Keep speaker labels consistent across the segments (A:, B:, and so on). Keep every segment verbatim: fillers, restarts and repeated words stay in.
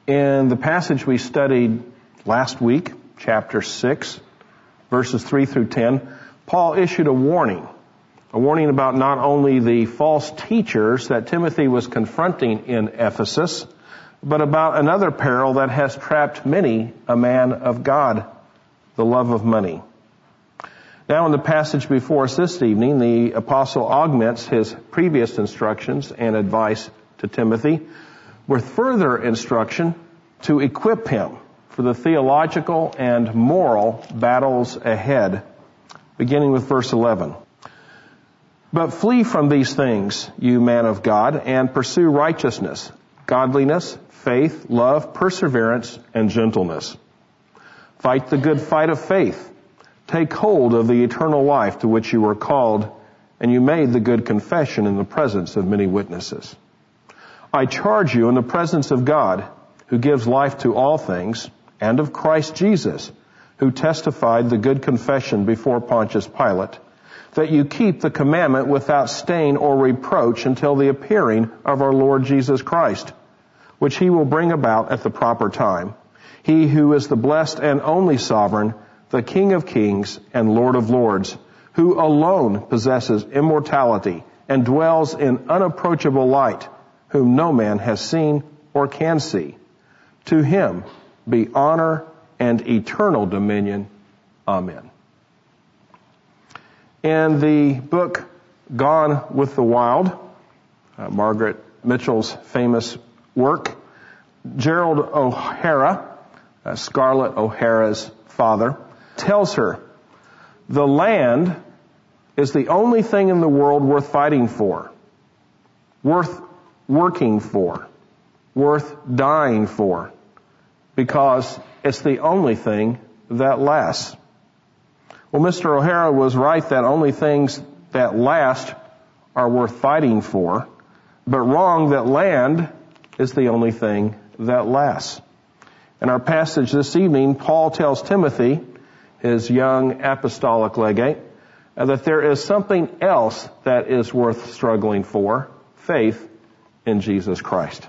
A: In the passage we studied last week, chapter six, verses three through ten, Paul issued a warning, a warning about not only the false teachers that Timothy was confronting in Ephesus, but about another peril that has trapped many a man of God, the love of money. Now in the passage before us this evening, the apostle augments his previous instructions and advice to Timothy with further instruction to equip him for the theological and moral battles ahead, beginning with verse eleven. But flee from these things, you man of God, and pursue righteousness, godliness, faith, love, perseverance, and gentleness. Fight the good fight of faith. Take hold of the eternal life to which you were called, and you made the good confession in the presence of many witnesses. I charge you in the presence of God, who gives life to all things, and of Christ Jesus, who testified the good confession before Pontius Pilate, that you keep the commandment without stain or reproach until the appearing of our Lord Jesus Christ, which he will bring about at the proper time. He who is the blessed and only sovereign, the King of kings and Lord of lords, who alone possesses immortality and dwells in unapproachable light, whom no man has seen or can see. To him be honor and eternal dominion. Amen. In the book Gone with the Wild, uh, Margaret Mitchell's famous work, Gerald O'Hara, uh, Scarlett O'Hara's father, tells her, the land is the only thing in the world worth fighting for, worth working for, worth dying for, because it's the only thing that lasts. Well, Mister O'Hara was right that only things that last are worth fighting for, but wrong that land is the only thing that lasts. In our passage this evening, Paul tells Timothy, his young apostolic legate, that there is something else that is worth struggling for, faith in Jesus Christ.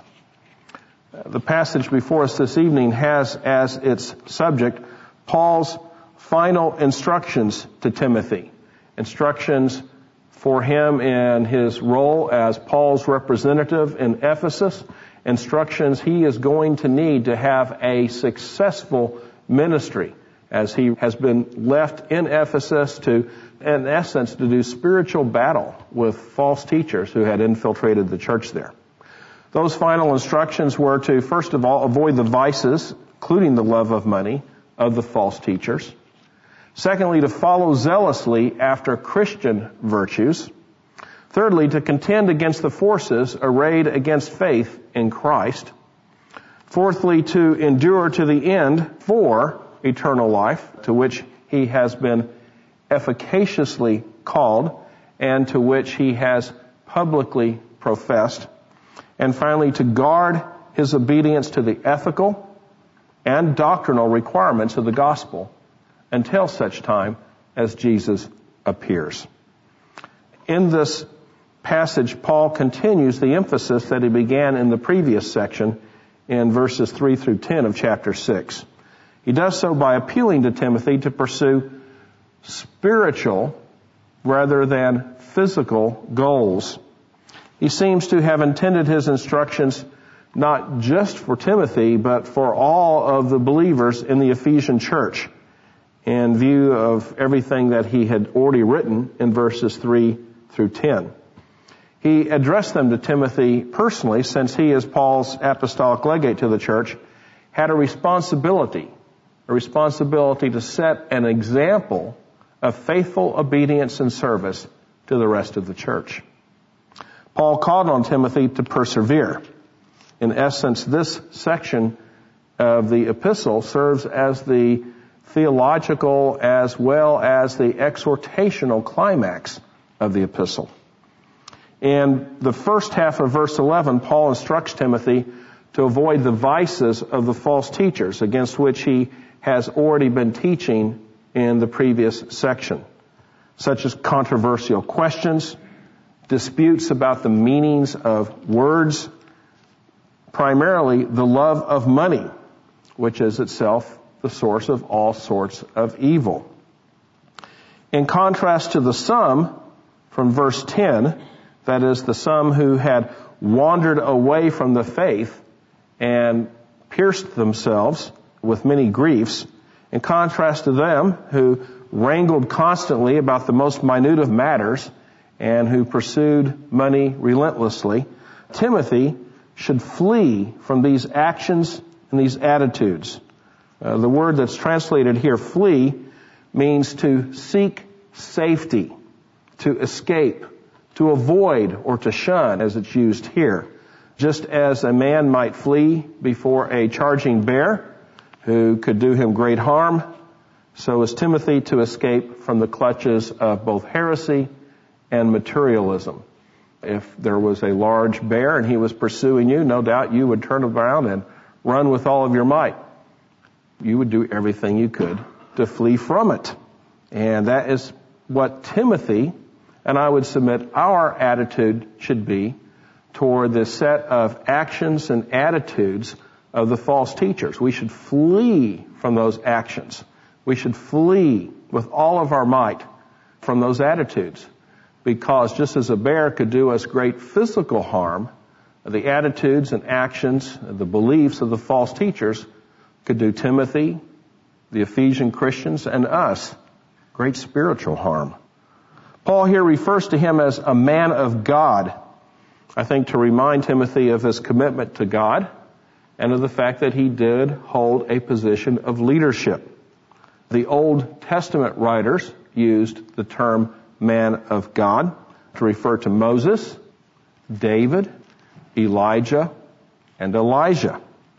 A: The passage before us this evening has as its subject Paul's final instructions to Timothy. Instructions for him in his role as Paul's representative in Ephesus. Instructions he is going to need to have a successful ministry as he has been left in Ephesus to, in essence, to do spiritual battle with false teachers who had infiltrated the church there. Those final instructions were to, first of all, avoid the vices, including the love of money, of the false teachers. Secondly, to follow zealously after Christian virtues. Thirdly, to contend against the forces arrayed against faith in Christ. Fourthly, to endure to the end for eternal life, to which he has been efficaciously called and to which he has publicly professed. And finally, to guard his obedience to the ethical and doctrinal requirements of the gospel until such time as Jesus appears. In this passage, Paul continues the emphasis that he began in the previous section in verses three through ten of chapter six. He does so by appealing to Timothy to pursue spiritual rather than physical goals. He seems to have intended his instructions not just for Timothy, but for all of the believers in the Ephesian church, in view of everything that he had already written in verses three through ten. He addressed them to Timothy personally, since he, as Paul's apostolic legate to the church, had a responsibility, a responsibility to set an example of faithful obedience and service to the rest of the church. Paul called on Timothy to persevere. In essence, this section of the epistle serves as the theological as well as the exhortational climax of the epistle. In the first half of verse eleven, Paul instructs Timothy to avoid the vices of the false teachers against which he has already been teaching in the previous section, such as controversial questions, disputes about the meanings of words, primarily the love of money, which is itself the source of all sorts of evil. In contrast to the some from verse ten, that is the some who had wandered away from the faith and pierced themselves with many griefs, in contrast to them who wrangled constantly about the most minute of matters and who pursued money relentlessly, Timothy should flee from these actions and these attitudes. Uh, the word that's translated here, flee, means to seek safety, to escape, to avoid, or to shun, as it's used here. Just as a man might flee before a charging bear who could do him great harm, so is Timothy to escape from the clutches of both heresy and materialism. If there was a large bear and he was pursuing you, no doubt you would turn around and run with all of your might. You would do everything you could to flee from it. And that is what Timothy, and I would submit our attitude should be toward this set of actions and attitudes of the false teachers. We should flee from those actions. We should flee with all of our might from those attitudes. Because just as a bear could do us great physical harm, the attitudes and actions, the beliefs of the false teachers could do Timothy, the Ephesian Christians, and us great spiritual harm. Paul here refers to him as a man of God, I think to remind Timothy of his commitment to God and of the fact that he did hold a position of leadership. The Old Testament writers used the term man of God to refer to Moses, David, Elijah, and Elijah.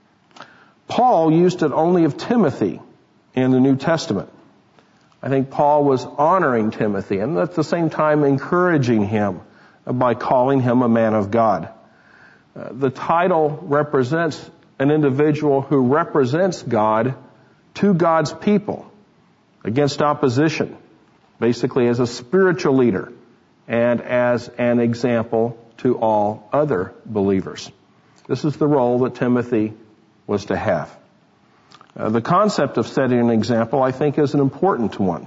A: Paul used it only of Timothy in the New Testament. I think Paul was honoring Timothy and at the same time encouraging him by calling him a man of God. Uh, the title represents an individual who represents God to God's people against opposition, basically as a spiritual leader and as an example to all other believers. This is the role that Timothy was to have. Uh, the concept of setting an example, I think, is an important one.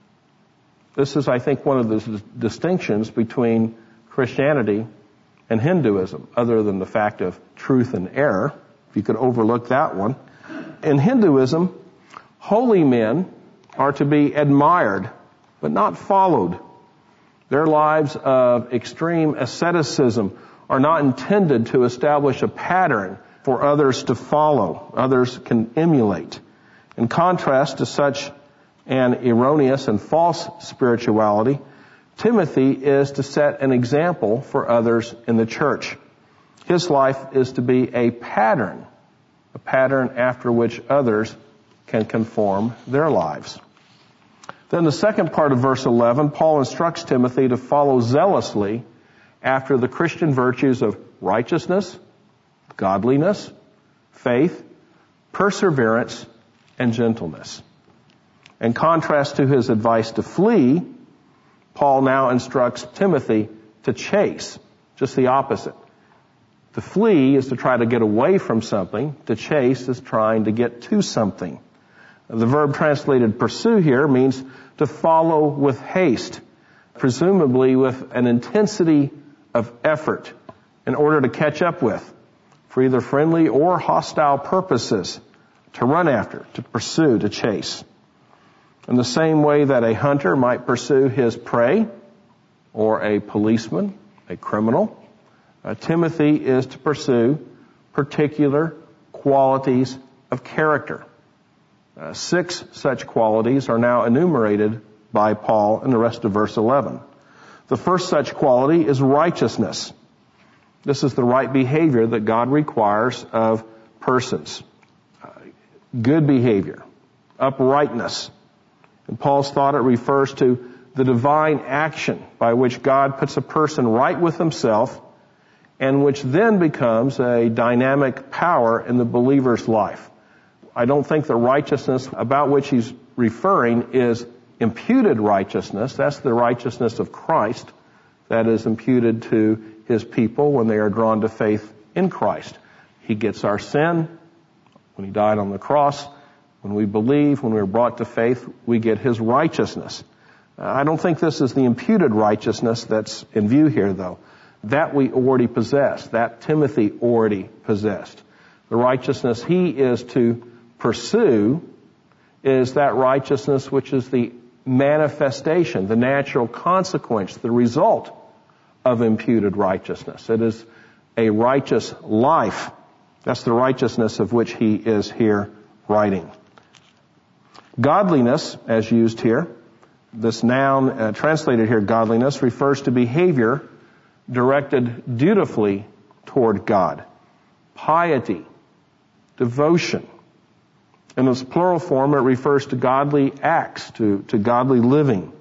A: This is, I think, one of the distinctions between Christianity and Hinduism, other than the fact of truth and error, if you could overlook that one. In Hinduism, holy men are to be admired, but not followed. Their lives of extreme asceticism are not intended to establish a pattern for others to follow, others can emulate. In contrast to such an erroneous and false spirituality, Timothy is to set an example for others in the church. His life is to be a pattern, a pattern after which others can conform their lives. Then the second part of verse eleven, Paul instructs Timothy to follow zealously after the Christian virtues of righteousness, godliness, faith, perseverance, and gentleness. In contrast to his advice to flee, Paul now instructs Timothy to chase, just the opposite. To flee is to try to get away from something. To chase is trying to get to something. The verb translated pursue here means to follow with haste, presumably with an intensity of effort in order to catch up with, for either friendly or hostile purposes, to run after, to pursue, to chase. In the same way that a hunter might pursue his prey, or a policeman, a criminal, uh, Timothy is to pursue particular qualities of character. Uh, six such qualities are now enumerated by Paul in the rest of verse eleven. The first such quality is righteousness. This is the right behavior that God requires of persons. Uh, good behavior, uprightness. In Paul's thought, it refers to the divine action by which God puts a person right with himself and which then becomes a dynamic power in the believer's life. I don't think the righteousness about which he's referring is imputed righteousness. That's the righteousness of Christ that is imputed to his people when they are drawn to faith in Christ. He gets our sin when He died on the cross. When we believe, when we're brought to faith, we get His righteousness. I don't think this is the imputed righteousness that's in view here, though. That we already possess. That Timothy already possessed. The righteousness he is to pursue is that righteousness which is the manifestation, the natural consequence, the result of imputed righteousness. It is a righteous life. That's the righteousness of which he is here writing. Godliness, as used here, this noun uh, translated here, godliness, refers to behavior directed dutifully toward God. Piety, devotion. In its plural form, it refers to godly acts, to, to godly living.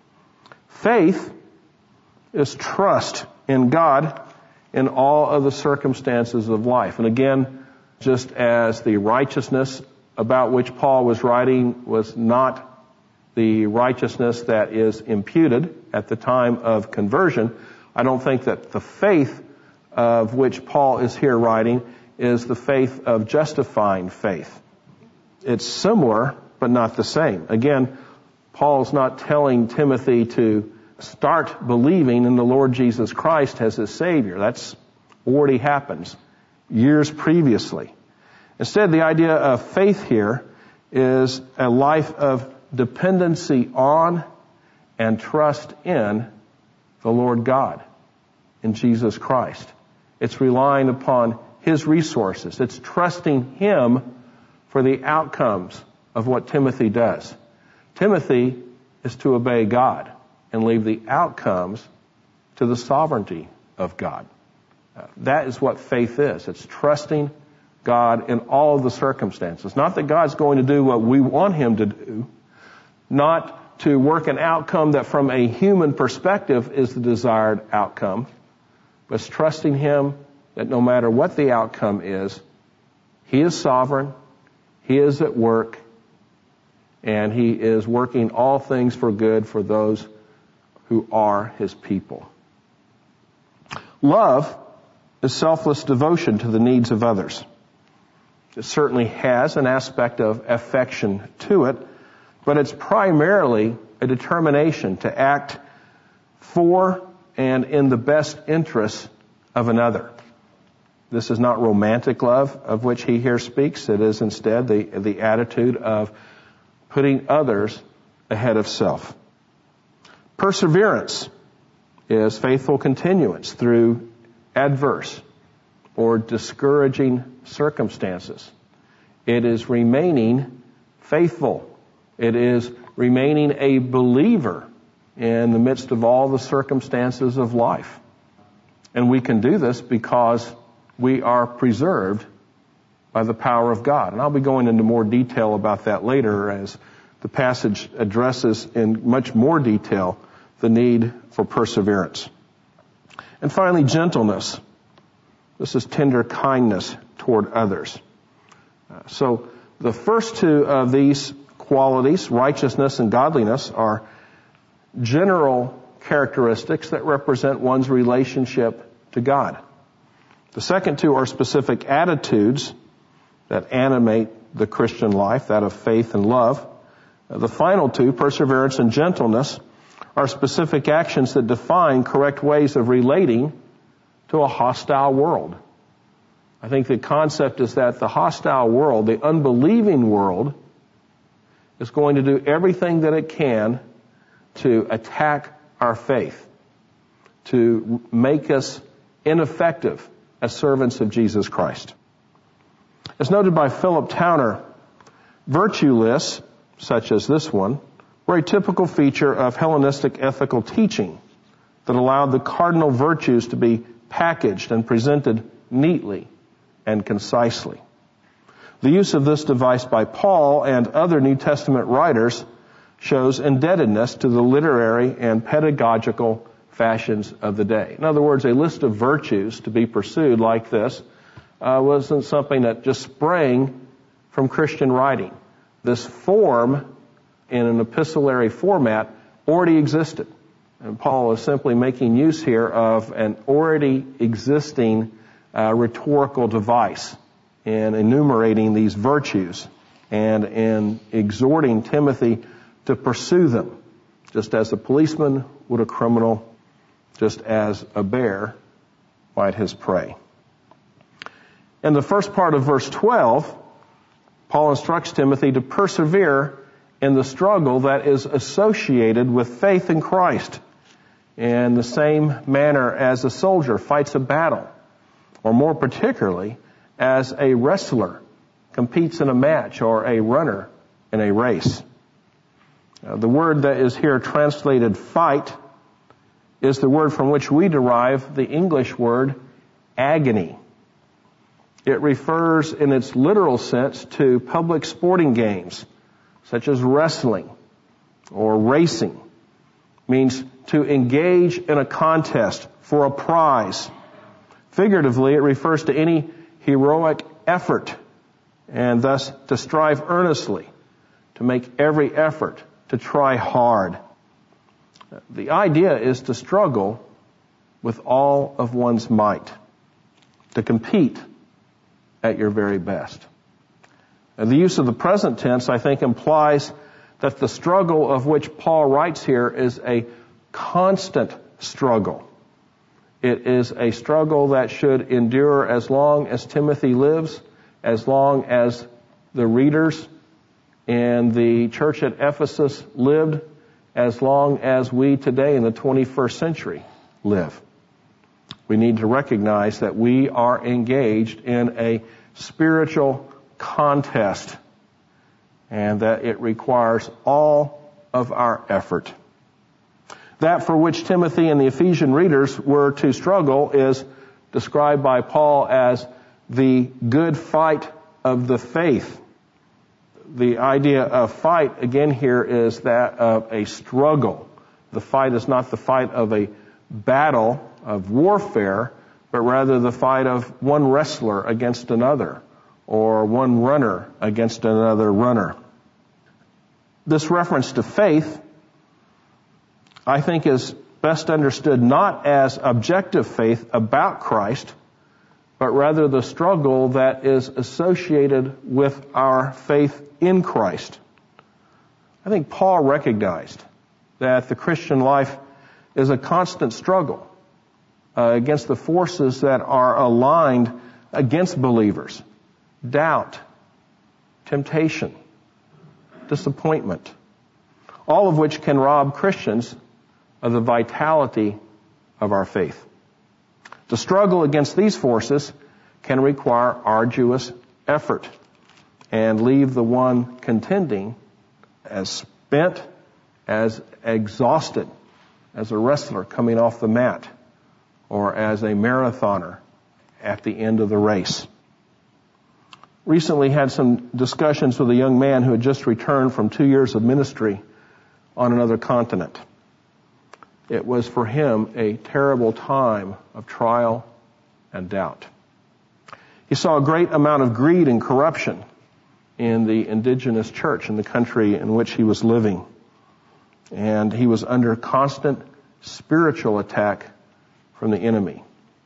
A: Faith is trust in God in all of the circumstances of life. And again, just as the righteousness about which Paul was writing was not the righteousness that is imputed at the time of conversion, I don't think that the faith of which Paul is here writing is the faith of justifying faith. It's similar, but not the same. Again, Paul's not telling Timothy to start believing in the Lord Jesus Christ as his Savior. That's already happened years previously. Instead, the idea of faith here is a life of dependency on and trust in the Lord God, in Jesus Christ. It's relying upon His resources. It's trusting Him for the outcomes of what Timothy does. Timothy is to obey God and leave the outcomes to the sovereignty of God. Uh, that is what faith is. It's trusting God in all of the circumstances. Not that God's going to do what we want Him to do, not to work an outcome that from a human perspective is the desired outcome, but it's trusting Him that no matter what the outcome is, He is sovereign, He is at work, and He is working all things for good for those who are His people. Love is selfless devotion to the needs of others. It certainly has an aspect of affection to it, but it's primarily a determination to act for and in the best interests of another. This is not romantic love of which he here speaks. It is instead the, the attitude of putting others ahead of self. Perseverance is faithful continuance through adverse or discouraging circumstances. It is remaining faithful. It is remaining a believer in the midst of all the circumstances of life. And we can do this because we are preserved by the power of God. And I'll be going into more detail about that later as the passage addresses in much more detail the need for perseverance. And finally, gentleness. This is tender kindness toward others. Uh, so the first two of these qualities, righteousness and godliness, are general characteristics that represent one's relationship to God. The second two are specific attitudes that animate the Christian life, that of faith and love. Uh, the final two, perseverance and gentleness, are specific actions that define correct ways of relating to a hostile world. I think the concept is that the hostile world, the unbelieving world, is going to do everything that it can to attack our faith, to make us ineffective as servants of Jesus Christ. As noted by Philip Towner, virtue lists, such as this one, were a typical feature of Hellenistic ethical teaching that allowed the cardinal virtues to be packaged and presented neatly and concisely. The use of this device by Paul and other New Testament writers shows indebtedness to the literary and pedagogical fashions of the day. In other words, a list of virtues to be pursued like this uh, wasn't something that just sprang from Christian writing. This form in an epistolary format already existed. And Paul is simply making use here of an already existing uh, rhetorical device in enumerating these virtues and in exhorting Timothy to pursue them, just as a policeman would a criminal, just as a bear might his prey. In the first part of verse twelve, Paul instructs Timothy to persevere in the struggle that is associated with faith in Christ, in the same manner as a soldier fights a battle, or more particularly, as a wrestler competes in a match or a runner in a race. Uh, the word that is here translated fight is the word from which we derive the English word agony. It refers in its literal sense to public sporting games, such as wrestling or racing. It means to engage in a contest for a prize. Figuratively, it refers to any heroic effort, and thus to strive earnestly, to make every effort, to try hard. The idea is to struggle with all of one's might, to compete at your very best. And the use of the present tense, I think, implies that the struggle of which Paul writes here is a constant struggle. It is a struggle that should endure as long as Timothy lives, as long as the readers in the church at Ephesus lived, as long as we today in the twenty-first century live. We need to recognize that we are engaged in a spiritual contest, and that it requires all of our effort. That for which Timothy and the Ephesian readers were to struggle is described by Paul as the good fight of the faith. The idea of fight, again, here is that of a struggle. The fight is not the fight of a battle of warfare, but rather the fight of one wrestler against another, or one runner against another runner. This reference to faith, I think, is best understood not as objective faith about Christ, but rather the struggle that is associated with our faith in Christ. I think Paul recognized that the Christian life is a constant struggle uh, against the forces that are aligned against believers. Doubt, temptation, disappointment, all of which can rob Christians of the vitality of our faith. To struggle against these forces can require arduous effort and leave the one contending as spent, as exhausted as a wrestler coming off the mat, or as a marathoner at the end of the race. Recently had some discussions with a young man who had just returned from two years of ministry on another continent. It was for him a terrible time of trial and doubt. He saw a great amount of greed and corruption in the indigenous church in the country in which he was living. And he was under constant spiritual attack from the enemy.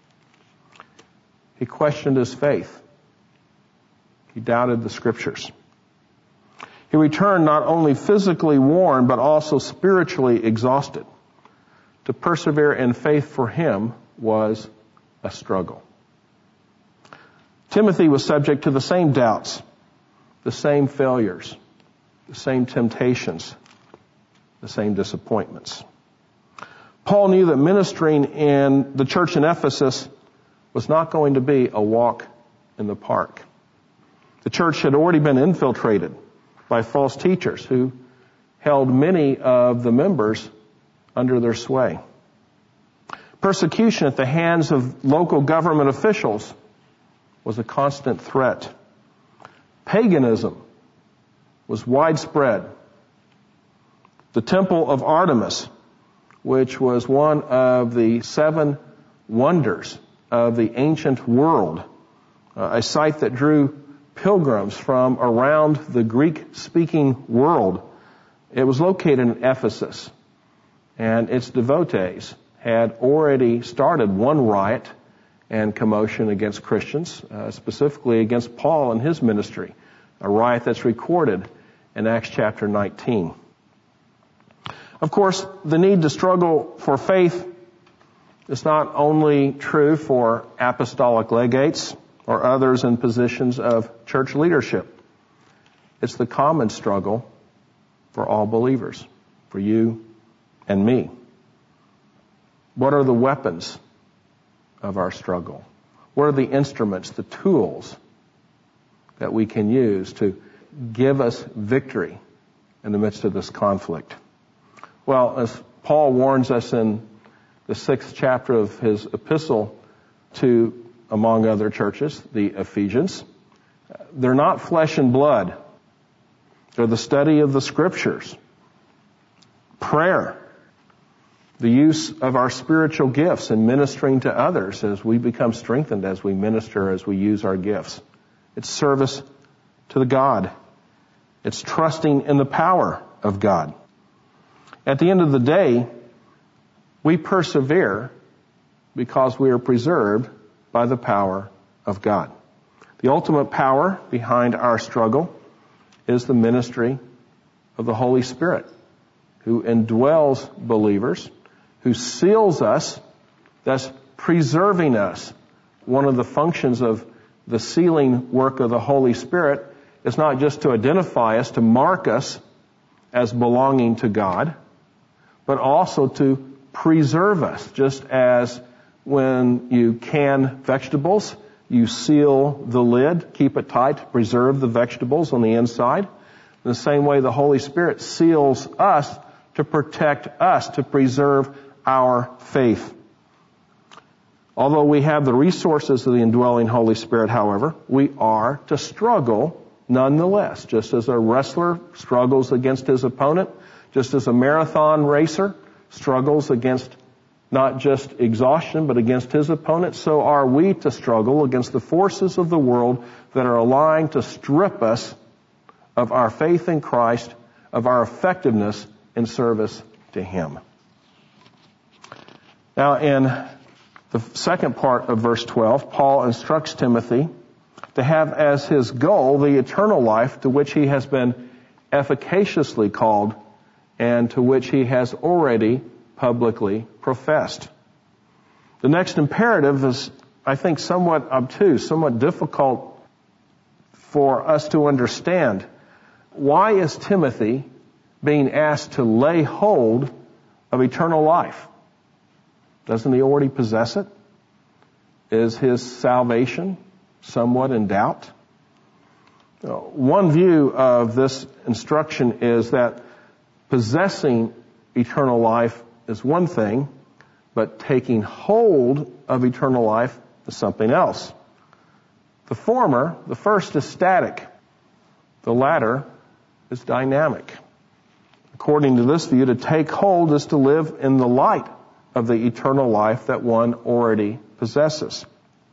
A: He questioned his faith. He doubted the scriptures. He returned not only physically worn, but also spiritually exhausted. To persevere in faith for him was a struggle. Timothy was subject to the same doubts, the same failures, the same temptations, the same disappointments. Paul knew that ministering in the church in Ephesus was not going to be a walk in the park. The church had already been infiltrated by false teachers who held many of the members under their sway. Persecution at the hands of local government officials was a constant threat. Paganism was widespread. The temple of Artemis, which was one of the seven wonders of the ancient world, uh, a site that drew pilgrims from around the Greek-speaking world. It was located in Ephesus, and its devotees had already started one riot and commotion against Christians, uh, specifically against Paul and his ministry, a riot that's recorded in Acts chapter nineteen. Of course, the need to struggle for faith is not only true for apostolic legates or others in positions of church leadership. It's the common struggle for all believers, for you and me. What are the weapons of our struggle? What are the instruments, the tools that we can use to give us victory in the midst of this conflict? Well, as Paul warns us in the sixth chapter of his epistle to, among other churches, the Ephesians, they're not flesh and blood. They're the study of the Scriptures, prayer, the use of our spiritual gifts and ministering to others as we become strengthened, as we minister, as we use our gifts. It's service to the God. It's trusting in the power of God. At the end of the day, we persevere because we are preserved by the power of God. The ultimate power behind our struggle is the ministry of the Holy Spirit, who indwells believers, who seals us, thus preserving us. One of the functions of the sealing work of the Holy Spirit is not just to identify us, to mark us as belonging to God, but also to preserve us, just as when you can vegetables, you seal the lid, keep it tight, preserve the vegetables on the inside. In the same way, the Holy Spirit seals us to protect us, to preserve our faith. Although we have the resources of the indwelling Holy Spirit, however, we are to struggle nonetheless, just as a wrestler struggles against his opponent, just as a marathon racer struggles against not just exhaustion, but against his opponent, so are we to struggle against the forces of the world that are aligned to strip us of our faith in Christ, of our effectiveness in service to Him. Now, in the second part of verse twelve, Paul instructs Timothy to have as his goal the eternal life to which he has been efficaciously called and to which he has already publicly professed. The next imperative is, I think, somewhat obtuse, somewhat difficult for us to understand. Why is Timothy being asked to lay hold of eternal life? Doesn't he already possess it? Is his salvation somewhat in doubt? One view of this instruction is that possessing eternal life is one thing, but taking hold of eternal life is something else. The former, the first, is static. The latter is dynamic. According to this view, to take hold is to live in the light of the eternal life that one already possesses.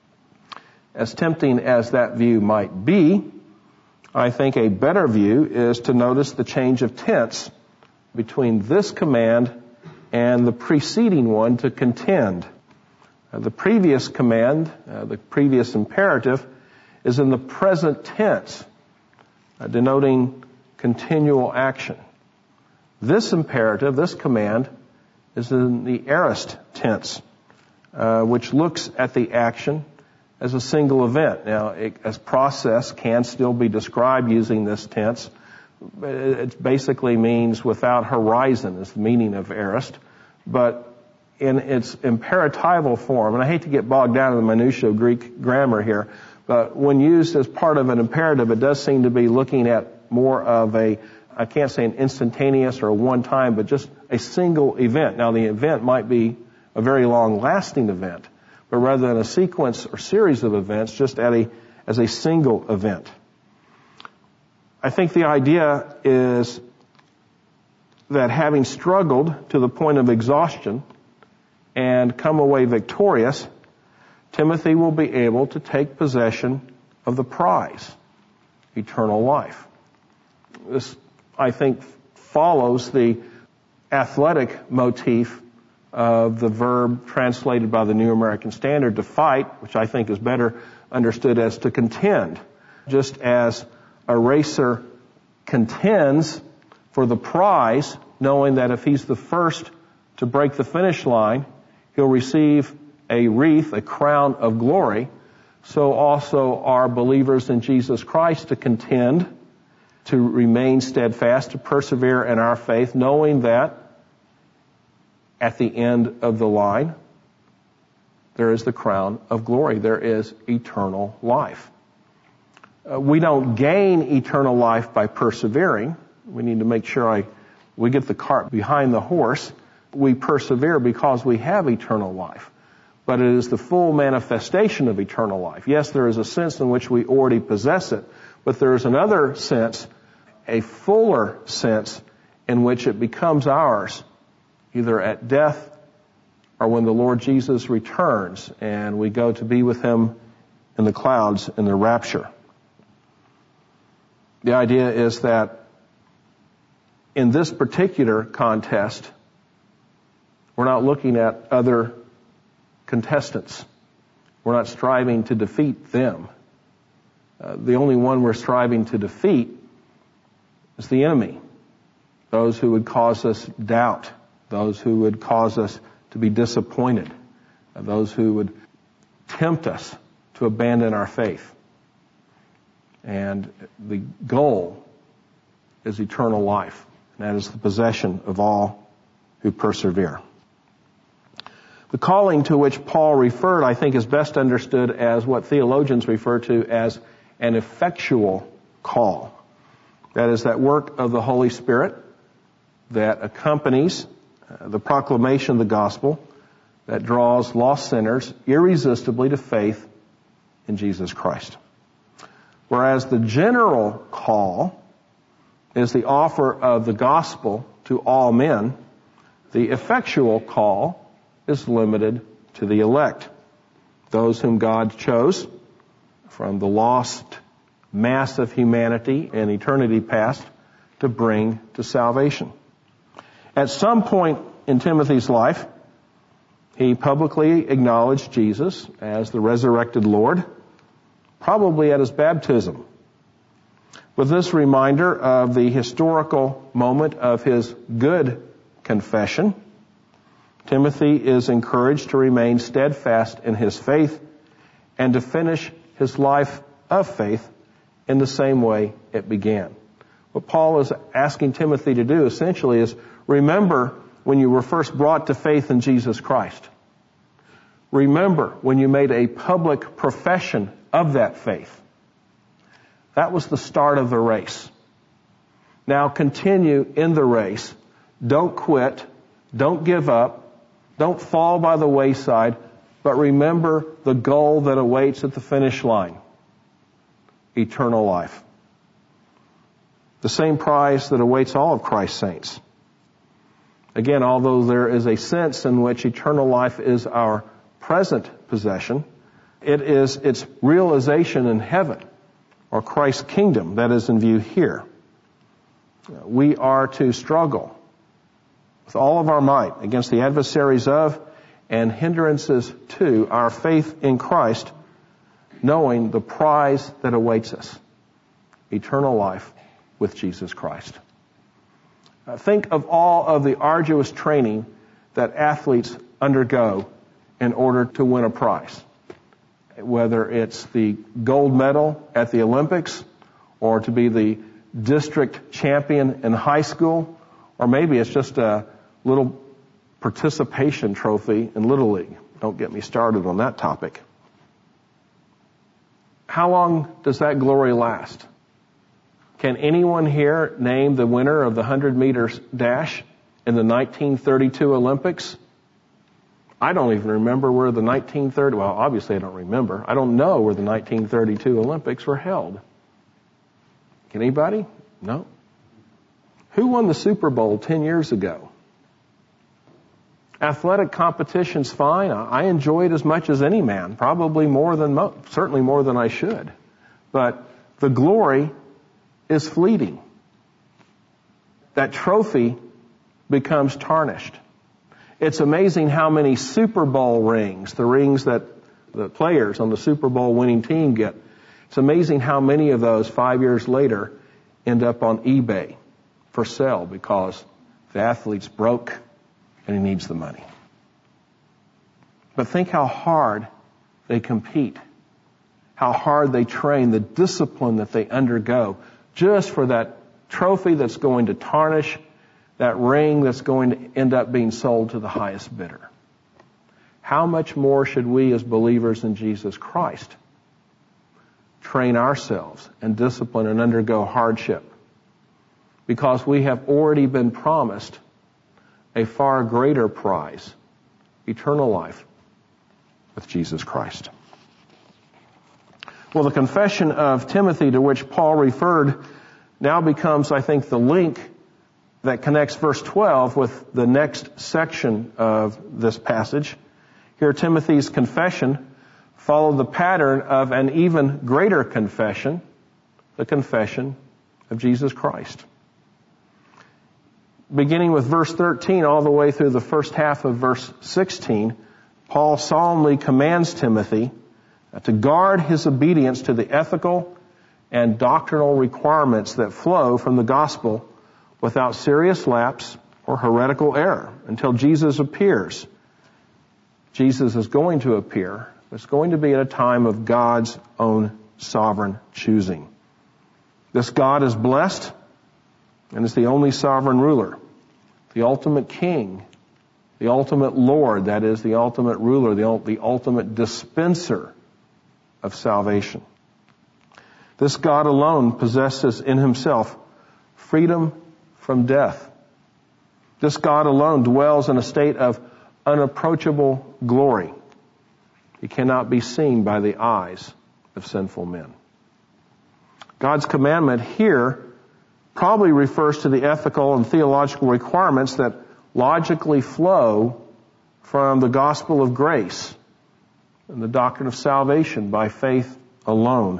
A: As tempting as that view might be, I think a better view is to notice the change of tense between this command and the preceding one, to contend. Uh, the previous command, uh, the previous imperative, is in the present tense, uh, denoting continual action. This imperative, this command, is in the aorist tense, uh, which looks at the action as a single event. Now, it, as process can still be described using this tense. It basically means without horizon is the meaning of aorist, but in its imperatival form, and I hate to get bogged down in the minutiae of Greek grammar here, but when used as part of an imperative, it does seem to be looking at more of a, I can't say an instantaneous or a one-time, but just a single event. Now, the event might be a very long-lasting event, but rather than a sequence or series of events, just at a, as a single event. I think the idea is that having struggled to the point of exhaustion and come away victorious, Timothy will be able to take possession of the prize, eternal life. This, I think, follows the athletic motif of the verb translated by the New American Standard to fight, which I think is better understood as to contend. Just as a racer contends for the prize, knowing that if he's the first to break the finish line, he'll receive a wreath, a crown of glory, so also are believers in Jesus Christ to contend, to remain steadfast, to persevere in our faith, knowing that at the end of the line, there is the crown of glory. There is eternal life. Uh, we don't gain eternal life by persevering. We need to make sure I, we get the cart behind the horse. We persevere because we have eternal life. But it is the full manifestation of eternal life. Yes, there is a sense in which we already possess it, but there is another sense, a fuller sense, in which it becomes ours, either at death or when the Lord Jesus returns and we go to be with Him in the clouds in the rapture. The idea is that in this particular contest, we're not looking at other contestants. We're not striving to defeat them. Uh, the only one we're striving to defeat is the enemy. Those who would cause us doubt. Those who would cause us to be disappointed. Uh, those who would tempt us to abandon our faith. And the goal is eternal life. And that is the possession of all who persevere. The calling to which Paul referred, I think, is best understood as what theologians refer to as an effectual call. That is that work of the Holy Spirit that accompanies uh, the proclamation of the gospel, that draws lost sinners irresistibly to faith in Jesus Christ. Whereas the general call is the offer of the gospel to all men, the effectual call is limited to the elect, those whom God chose from the lost mass of humanity in eternity past to bring to salvation. At some point in Timothy's life, he publicly acknowledged Jesus as the resurrected Lord, probably at his baptism. With this reminder of the historical moment of his good confession, Timothy is encouraged to remain steadfast in his faith and to finish his life of faith in the same way it began. What Paul is asking Timothy to do essentially is remember when you were first brought to faith in Jesus Christ. Remember when you made a public profession of that faith. That was the start of the race. Now continue in the race. Don't quit. Don't give up. Don't fall by the wayside, but remember the goal that awaits at the finish line. Eternal life. The same prize that awaits all of Christ's saints. Again, although there is a sense in which eternal life is our present possession, it is its realization in heaven, or Christ's kingdom, that is in view here. We are to struggle with all of our might against the adversaries of and hindrances to our faith in Christ, knowing the prize that awaits us, eternal life with Jesus Christ. Uh, think of all of the arduous training that athletes undergo in order to win a prize. Whether it's the gold medal at the Olympics, or to be the district champion in high school, or maybe it's just a little participation trophy in Little League. Don't get me started on that topic. How long does that glory last? Can anyone here name the winner of the one hundred meters dash in the nineteen thirty-two Olympics? I don't even remember where the nineteen thirty, well, obviously I don't remember. I don't know where the nineteen thirty-two Olympics were held. Can anybody? No. Who won the Super Bowl ten years ago? Athletic competition's fine. I enjoy it as much as any man, probably more than, mo- certainly more than I should. But the glory is fleeting. That trophy becomes tarnished. It's amazing how many Super Bowl rings, the rings that the players on the Super Bowl winning team get, it's amazing how many of those five years later end up on eBay for sale because the athlete's broke and he needs the money. But think how hard they compete, how hard they train, the discipline that they undergo just for that trophy that's going to tarnish, that ring that's going to end up being sold to the highest bidder. How much more should we as believers in Jesus Christ train ourselves and discipline and undergo hardship? Because we have already been promised a far greater prize, eternal life with Jesus Christ. Well, the confession of Timothy to which Paul referred now becomes, I think, the link that connects verse twelve with the next section of this passage. Here, Timothy's confession followed the pattern of an even greater confession, the confession of Jesus Christ. Beginning with verse thirteen all the way through the first half of verse sixteen, Paul solemnly commands Timothy to guard his obedience to the ethical and doctrinal requirements that flow from the gospel without serious lapse or heretical error until Jesus appears. Jesus is going to appear. It's going to be at a time of God's own sovereign choosing. This God is blessed and is the only sovereign ruler, the ultimate king, the ultimate Lord, that is, the ultimate ruler, the, the ultimate dispenser of salvation. This God alone possesses in himself freedom from death. This God alone dwells in a state of unapproachable glory. He cannot be seen by the eyes of sinful men. God's commandment here probably refers to the ethical and theological requirements that logically flow from the gospel of grace and the doctrine of salvation by faith alone.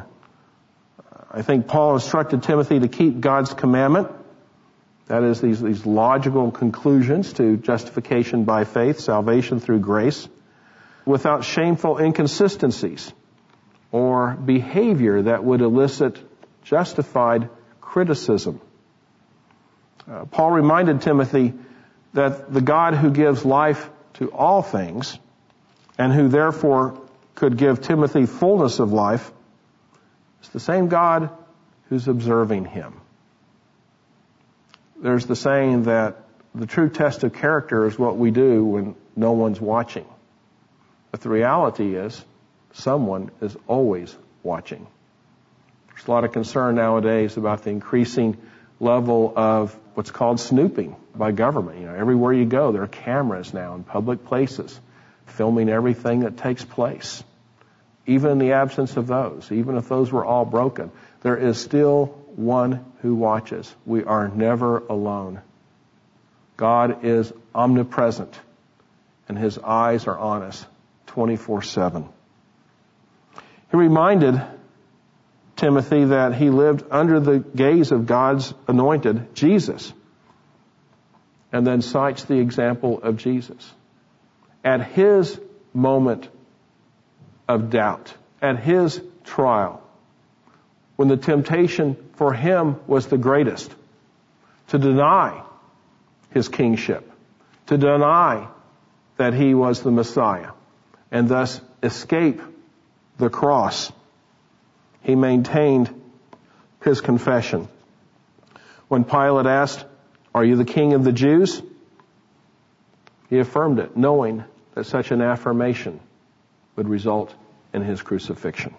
A: I think Paul instructed Timothy to keep God's commandment, that is, these, these logical conclusions to justification by faith, salvation through grace, without shameful inconsistencies or behavior that would elicit justified criticism. Uh, Paul reminded Timothy that the God who gives life to all things and who therefore could give Timothy fullness of life is the same God who's observing him. There's the saying that the true test of character is what we do when no one's watching. But the reality is someone is always watching. There's a lot of concern nowadays about the increasing level of what's called snooping by government. You know, everywhere you go, there are cameras now in public places filming everything that takes place. Even in the absence of those, even if those were all broken, there is still one who watches. We are never alone. God is omnipresent, and his eyes are on us twenty-four seven. He reminded Timothy that he lived under the gaze of God's anointed, Jesus, and then cites the example of Jesus. At his moment of doubt, at his trial, when the temptation for him was the greatest, to deny his kingship, to deny that he was the Messiah, and thus escape the cross, he maintained his confession. When Pilate asked, "Are you the king of the Jews?" he affirmed it, knowing that such an affirmation would result in his crucifixion.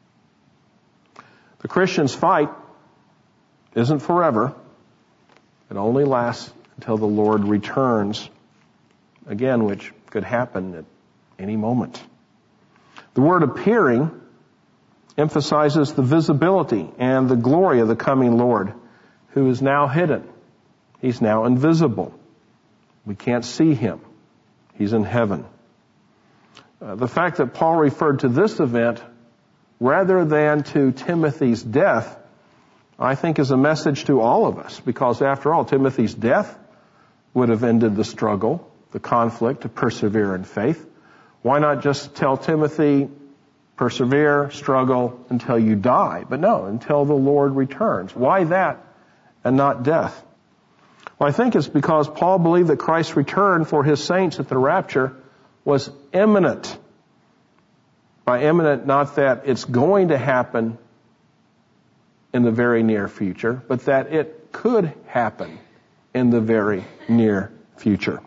A: The Christian's fight isn't forever. It only lasts until the Lord returns, again, which could happen at any moment. The word appearing emphasizes the visibility and the glory of the coming Lord, who is now hidden. He's now invisible. We can't see him. He's in heaven. Uh, the fact that Paul referred to this event rather than to Timothy's death, I think is a message to all of us, because after all, Timothy's death would have ended the struggle the conflict to persevere in faith? Why not just tell Timothy, persevere, struggle until you die? But no, until the Lord returns. Why that and not death? Well, I think it's because Paul believed that Christ's return for his saints at the rapture was imminent. By imminent, not that it's going to happen in the very near future, but that it could happen in the very near future.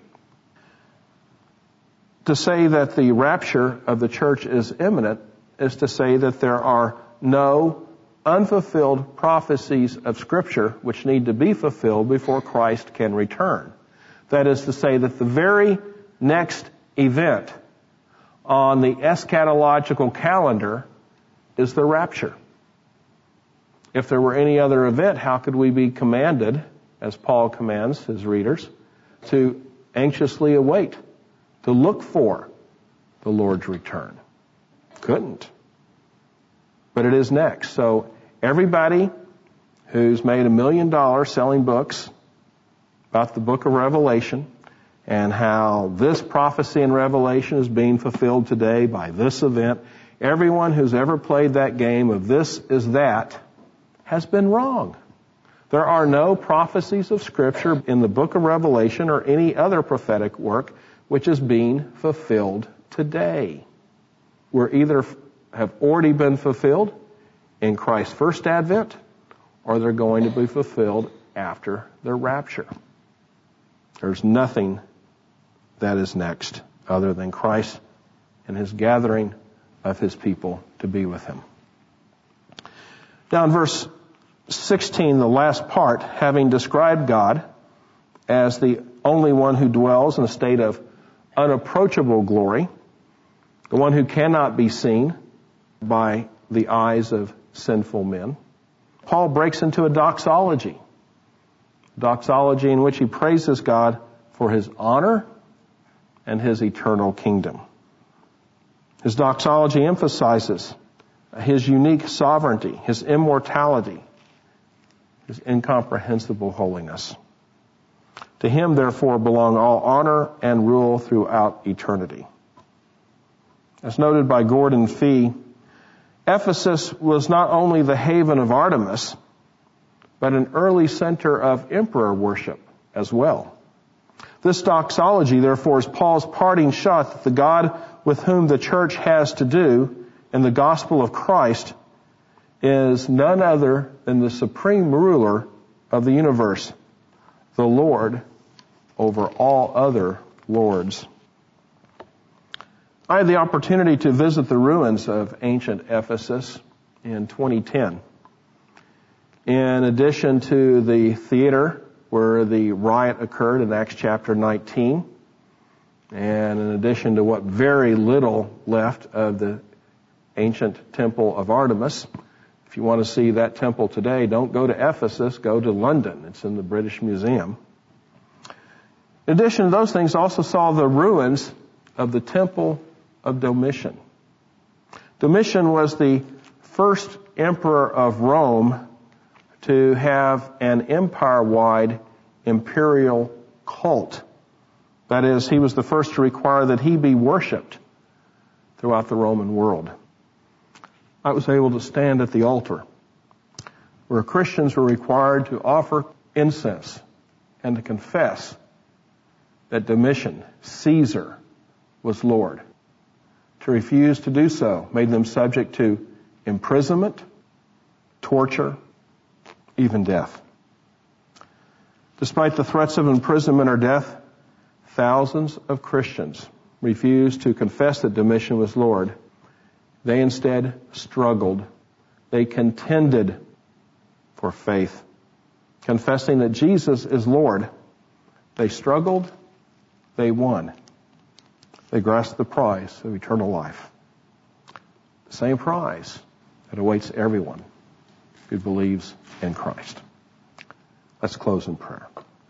A: To say that the rapture of the church is imminent is to say that there are no unfulfilled prophecies of Scripture which need to be fulfilled before Christ can return. That is to say that the very next event on the eschatological calendar is the rapture. If there were any other event, how could we be commanded, as Paul commands his readers, to anxiously await, to look for the Lord's return? Couldn't. But it is next. So everybody who's made a million dollars selling books about the book of Revelation and how this prophecy in Revelation is being fulfilled today by this event, everyone who's ever played that game of this is that has been wrong. There are no prophecies of Scripture in the book of Revelation or any other prophetic work which is being fulfilled today. We're either have already been fulfilled in Christ's first advent, or they're going to be fulfilled after the rapture. There's nothing that is next other than Christ and his gathering of his people to be with him. Now in verse sixteen, the last part, having described God as the only one who dwells in a state of unapproachable glory, the one who cannot be seen by the eyes of sinful men, Paul breaks into a doxology. Doxology in which he praises God for his honor and his eternal kingdom. His doxology emphasizes his unique sovereignty, his immortality, his incomprehensible holiness. To him, therefore, belong all honor and rule throughout eternity. As noted by Gordon Fee, Ephesus was not only the haven of Artemis, but an early center of emperor worship as well. This doxology, therefore, is Paul's parting shot that the God with whom the church has to do in the gospel of Christ is none other than the supreme ruler of the universe, the Lord over all other lords. I had the opportunity to visit the ruins of ancient Ephesus in twenty ten. In addition to the theater where the riot occurred in Acts chapter nineteen, and in addition to what very little left of the ancient temple of Artemis, if you want to see that temple today, don't go to Ephesus, go to London. It's in the British Museum. In addition to those things, I also saw the ruins of the temple of Domitian. Domitian was the first emperor of Rome to have an empire-wide imperial cult. That is, he was the first to require that he be worshipped throughout the Roman world. I was able to stand at the altar where Christians were required to offer incense and to confess that Domitian, Caesar, was Lord. To refuse to do so made them subject to imprisonment, torture, even death. Despite the threats of imprisonment or death, thousands of Christians refused to confess that Domitian was Lord. They instead struggled. They contended for faith, confessing that Jesus is Lord. They struggled. They won. They grasped the prize of eternal life. The same prize that awaits everyone who believes in Christ. Let's close in prayer.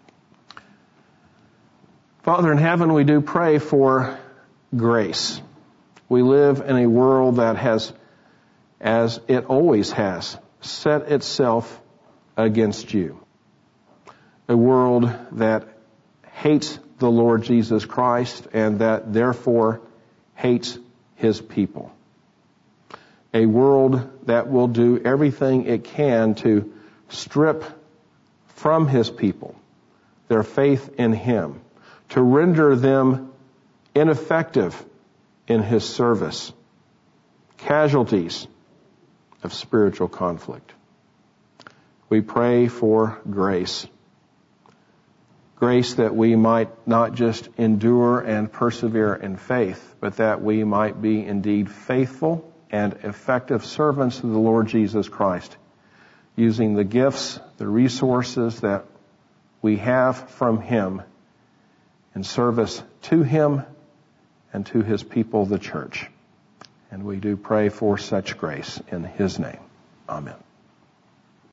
A: Father in heaven, we do pray for grace. We live in a world that has, as it always has, set itself against you. A world that hates the Lord Jesus Christ and that therefore hates his people. A world that will do everything it can to strip from his people their faith in him, to render them ineffective in his service, casualties of spiritual conflict. We pray for grace. Grace that we might not just endure and persevere in faith, but that we might be indeed faithful and effective servants of the Lord Jesus Christ, using the gifts, the resources that we have from him in service to him and to his people, the church. And we do pray for such grace in his name. Amen.